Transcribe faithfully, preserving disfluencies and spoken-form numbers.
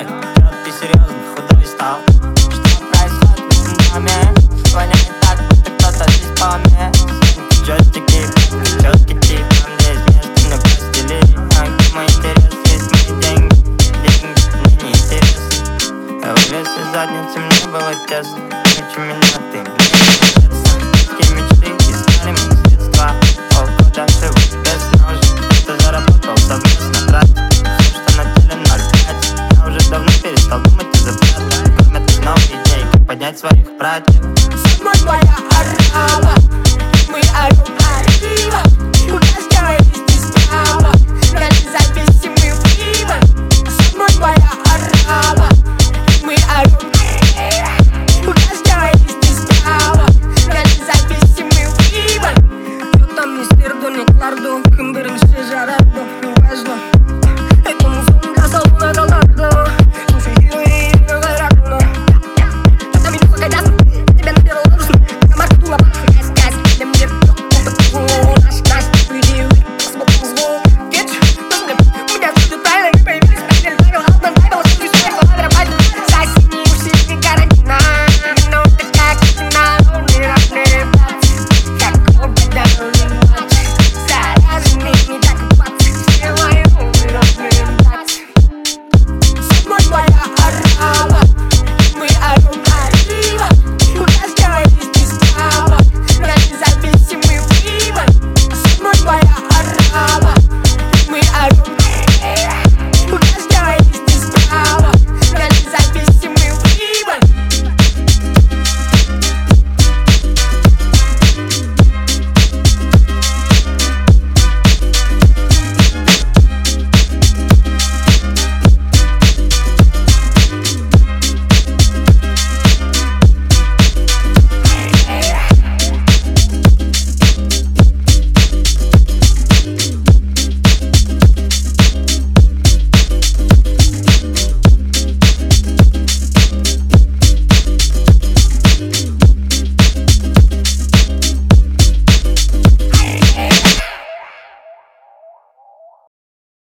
Эй, чё ты серьезно худой стал? Что происходит в этом доме? Воняет так, будто кто-то здесь помер. Джойстики, четкий тип, нам здесь место на постели. А где мой интерес, есть мои деньги. Деньги мне не интересны. Я вылез из задницы, мне было тесно. Научи меня ты, мне детские мечты искали мои средства. Полгода живу без ножек. Ты заработал совместно, тратить все, что на теле ноль пять. Я уже давно перестал думать о запретах. Кроме новых идей, как поднять своих братьев. Мать моя орала.